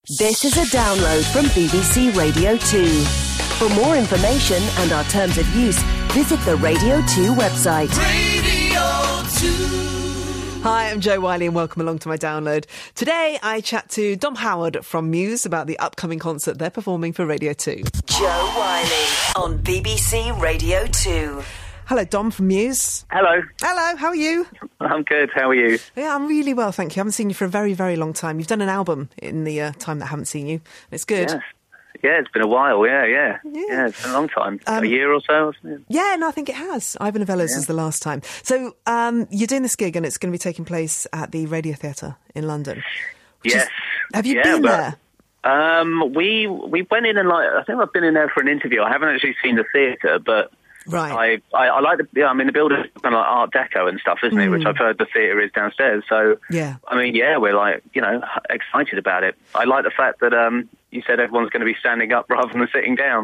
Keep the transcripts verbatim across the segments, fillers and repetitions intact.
This is a download from B B C Radio two. For more information and our terms of use, visit the Radio two website. Radio two. Hi, I'm Jo Whiley and welcome along to my download. Today I chat to Dom Howard from Muse about the upcoming concert they're performing for Radio two. Jo Whiley on B B C Radio two. Hello, Dom from Muse. Hello. Hello, how are you? I'm good. How are you? Yeah, I'm really well, thank you. I haven't seen you for a very, very long time. You've done an album in the uh, time that I haven't seen you. It's good. Yes. Yeah, it's been a while. Yeah, yeah. Yeah, yeah it's been a long time. Um, a year or so, wasn't it? Yeah, no, I think it has. Ivan Novello's Yeah. is the last time. So um, you're doing this gig and it's going to be taking place at the Radio Theatre in London. which Yes. is- have you yeah, been but, there? Um, we we went in and like I think I've been in there for an interview. I haven't actually seen the theatre, but Right. I, I I like the yeah. I mean the building's kind of like Art Deco and stuff, isn't it? Mm. Which I've heard the theatre is downstairs. So Yeah. I mean yeah, we're like you know excited about it. I like the fact that um you said everyone's going to be standing up rather than sitting down.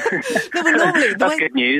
No, but normally, the That's way- good news.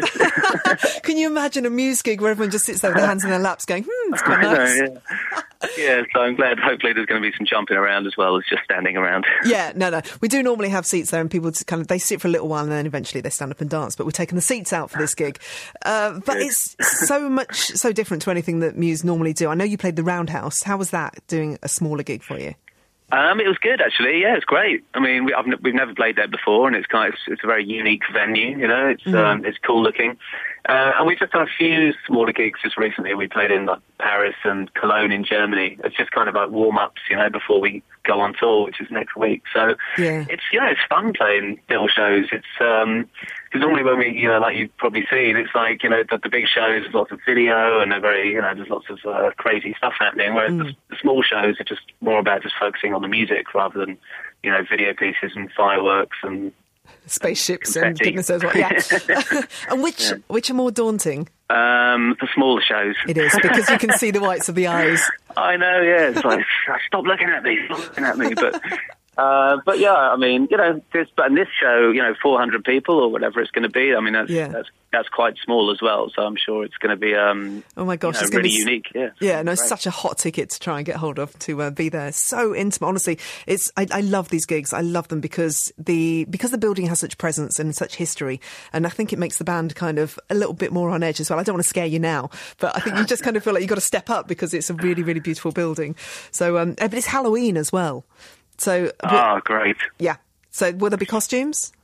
Can you imagine a Muse gig where everyone just sits there with their hands in their laps going, hmm, it's quite I know, nice. yeah. yeah, so I'm glad. Hopefully, there's going to be some jumping around as well as just standing around. Yeah, no, no. We do normally have seats there and people just kind of, they sit for a little while and then eventually they stand up and dance, but we're taking the seats out for this gig. Uh, but Good. it's so much, so different to anything that Muse normally do. I know you played the Roundhouse. How was that, doing a smaller gig for you? Um, it was good actually. Yeah, it's great. I mean, we, I've, n- we've never played there before, and it's kind of, it's, it's a very unique venue. You know, it's Mm. um, it's cool looking. Uh, and we've just done a few smaller gigs just recently. We played in like Paris and Cologne in Germany. It's just kind of like warm ups, you know, before we go on tour, which is next week. So Yeah. it's you know it's fun playing little shows. It's um, because normally when we you know like you've probably seen, it's like you know the, the big shows, there's lots of video and they're very you know there's lots of uh, crazy stuff happening. Whereas Mm. the, the small shows are just more about just focusing on the music rather than you know video pieces and fireworks and. Spaceships and Confetti. goodness knows what. Yeah. And which, which are more daunting? Um, the smaller shows. It is, because you can see the whites of the eyes. I know, yeah. It's like, stop looking at me, stop looking at me. But, uh, but yeah, I mean, you know, this, but in this show, you know, four hundred people or whatever it's going to be. I mean, that's, Yeah. that's that's quite small as well. So I'm sure it's going to be, um, Oh my gosh, you know, it's going really to be unique. Yeah, Yeah, no, it's Great. such a hot ticket to try and get hold of to uh, be there. So intimate, honestly. It's I, I love these gigs. I love them because the because the building has such presence and such history, and I think it makes the band kind of a little bit more on edge as well. I don't want to scare you now, but I think you just kind of feel like you've got to step up because it's a really, really beautiful building. So, um, but it's Halloween as well. So, Oh, great. yeah. So, will there be costumes?